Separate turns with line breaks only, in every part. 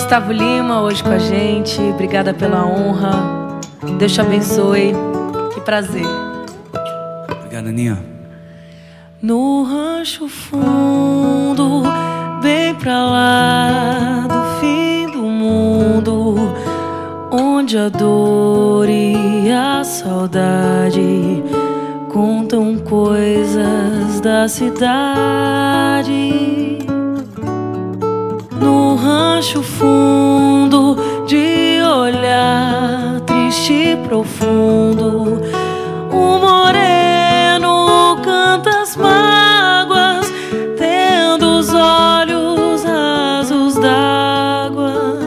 Gustavo Lima hoje com a gente. Obrigada pela honra. Deus te abençoe. Que prazer.
Obrigado, Aninha.
No rancho fundo, bem pra lá do fim do mundo, onde a dor e a saudade contam coisas da cidade. No rancho fundo, de olhar triste e profundo, o moreno canta as mágoas, tendo os olhos rasos d'água.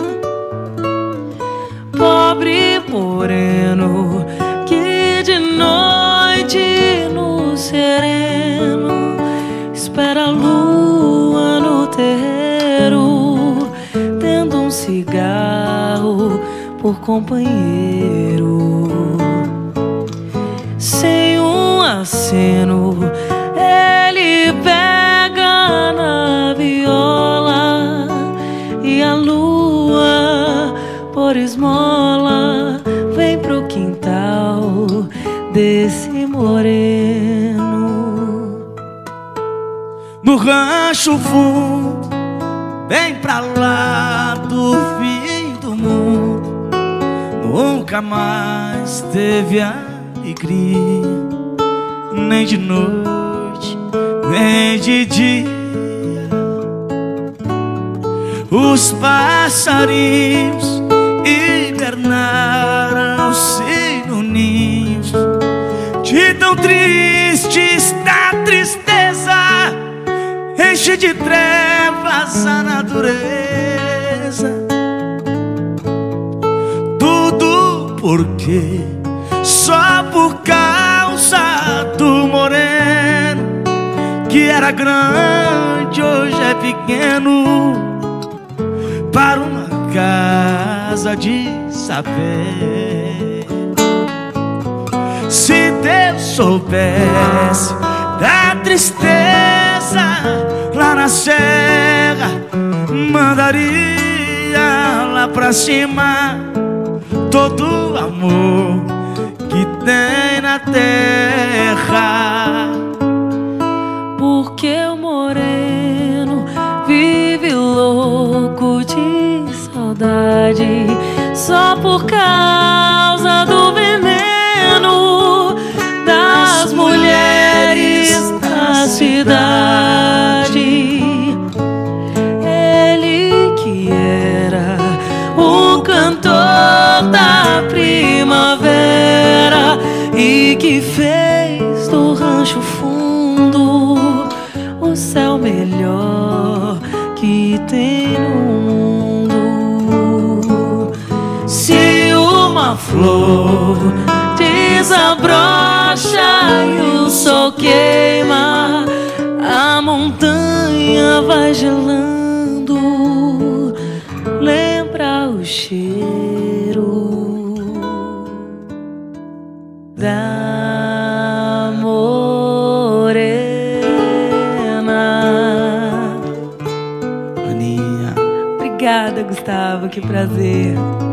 Pobre moreno que de noite no sereno espera a lua no terreiro, tendo um cigarro por companheiro. Sem um aceno ele pega na viola, e a lua por esmola vem pro quintal desse moreno.
No rancho fundo, bem pra lá do fim do mundo, nunca mais teve alegria, nem de noite, nem de dia. Os passarinhos hibernaram-se no ninho, de tão triste está a tristeza, enche de trevas a natureza. Tudo porque só por causa do moreno, que era grande, hoje é pequeno, para uma casa de saber. Se Deus soubesse da tristeza lá na serra, mandaria lá pra cima todo o amor que tem na terra.
Porque o moreno vive louco de saudade, só por causa do veneno das mulheres da cidade. Ele que era o cantor da primavera e que fez do rancho fundo o céu melhor que tem no mundo. Se uma flor desabrocha e o sol queima, a montanha vai gelando, lembra o cheiro da morena.
Aninha.
Obrigada, Gustavo, que prazer.